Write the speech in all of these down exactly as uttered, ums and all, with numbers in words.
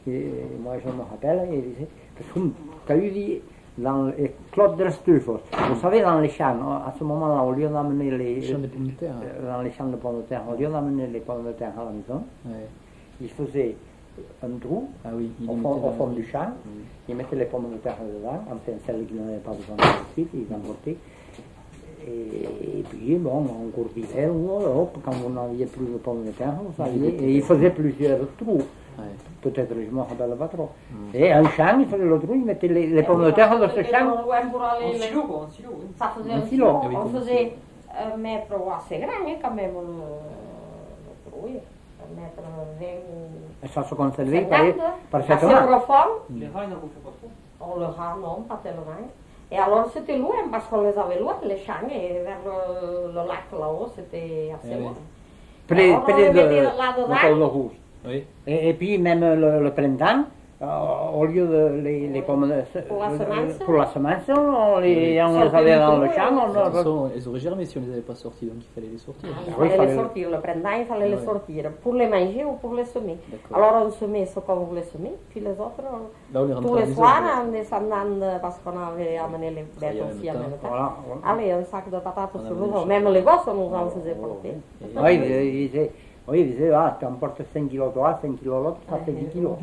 Et moi, je me rappelle, il disait, parce que tu as eu dit, dans les Claude de Stufos, vous savez, dans les champs, à ce moment-là, au lieu d'amener les, champs de pommes de terre, euh, dans les champs de pommes de terre, au lieu d'amener les pommes de terre à la maison, ouais. il faisait un trou Ah oui, il au, fond, au fond du champ, oui. Il mettait les pommes de terre dedans, enfin celles qui n'avaient pas besoin de suite, ils emportaient. Et, et puis, bon, en cours d'hiver, hop, quand vous n'aviez plus de pommes de terre, vous saviez, et il faisait plusieurs trous. Ouais. Peut-être, je ne me rappelle pas trop. Mm. Et un champ, il faisait le trou, il mettait les, les pommes de terre dans ce champ. En silo, quoi, en silo. Ça faisait un silo. On faisait un mètre assez grand, hein, quand même, le, le trou, un mètre vingt. Et ça se conservait parfaitement. Assez profond. Les rats, ils n'en bouffaient pas trop. Oh, le rat, non, pas tellement. Et alors, c'était loin, parce qu'on les avait loin, les champs, et vers le, le lac là-haut, c'était assez loin. Près, alors, près on de là-dedans. le rouge. Oui. Et, et puis, même le, le printemps, euh, au lieu de les, les pommes de, pour, la semence, pour la semence, on les, on les avait dans le champ. On on, elles auraient germé si on ne les avait pas sortis, donc il fallait les sortir. Ah, il fallait oui, les sortir, le printemps, il fallait ouais. les sortir, pour les manger ou pour les semer. Alors, on semait ce qu'on voulait semer, puis les autres, là, on les tous les soirs, en descendant, parce qu'on avait amené les bêtes aussi en même temps. Voilà. Allez, un sac de patates sur le dos, même les gosses, on nous en faisait porter. Oui, ils disaient. Oui, il disait, ah, tu emportes cinq kilos toi, cinq kilos l'autre, ça fait dix kilos.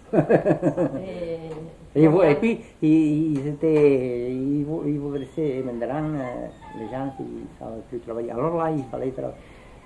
et, et, et puis, ils, ils étaient, ils, ils vous laissaient maintenant, euh, les gens qui ne savaient plus travailler. Alors là, il fallait travailler.